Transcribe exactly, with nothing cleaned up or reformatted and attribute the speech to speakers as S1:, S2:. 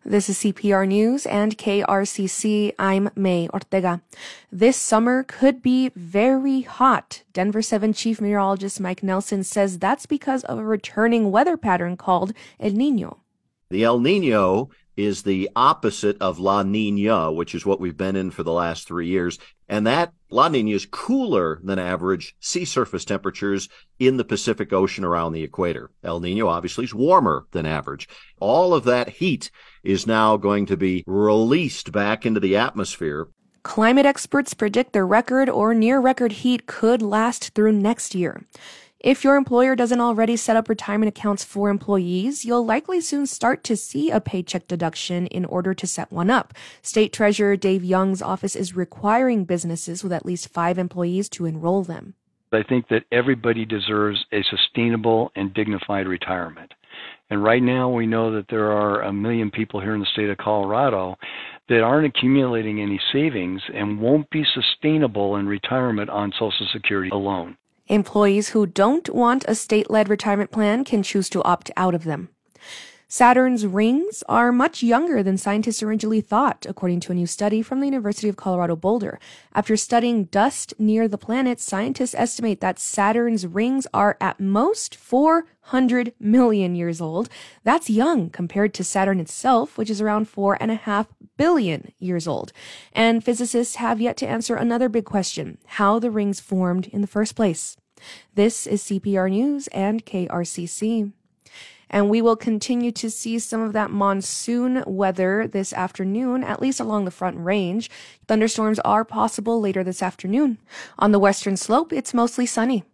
S1: This is C P R News and K R C C. I'm May Ortega. This summer could be very hot. Denver seven Chief Meteorologist Mike Nelson says that's because of a returning weather pattern called El Niño.
S2: The El Niño is the opposite of La Niña, which is what we've been in for the last three years. And that La Niña is cooler than average sea surface temperatures in the Pacific Ocean around the equator. El Niño obviously is warmer than average. All of that heat is now going to be released back into the atmosphere.
S1: Climate experts predict the record or near record heat could last through next year. If your employer doesn't already set up retirement accounts for employees, you'll likely soon start to see a paycheck deduction in order to set one up. State Treasurer Dave Young's office is requiring businesses with at least five employees to enroll them.
S3: I think that everybody deserves a sustainable and dignified retirement. And right now we know that there are a million people here in the state of Colorado that aren't accumulating any savings and won't be sustainable in retirement on Social Security alone.
S1: Employees who don't want a state-led retirement plan can choose to opt out of them. Saturn's rings are much younger than scientists originally thought, according to a new study from the University of Colorado Boulder. After studying dust near the planet, scientists estimate that Saturn's rings are at most four hundred million years old. That's young compared to Saturn itself, which is around four and a half billion years old. And physicists have yet to answer another big question: how the rings formed in the first place. This is C P R News and K R C C. And we will continue to see some of that monsoon weather this afternoon, at least along the Front Range. Thunderstorms are possible later this afternoon. On the western slope, it's mostly sunny.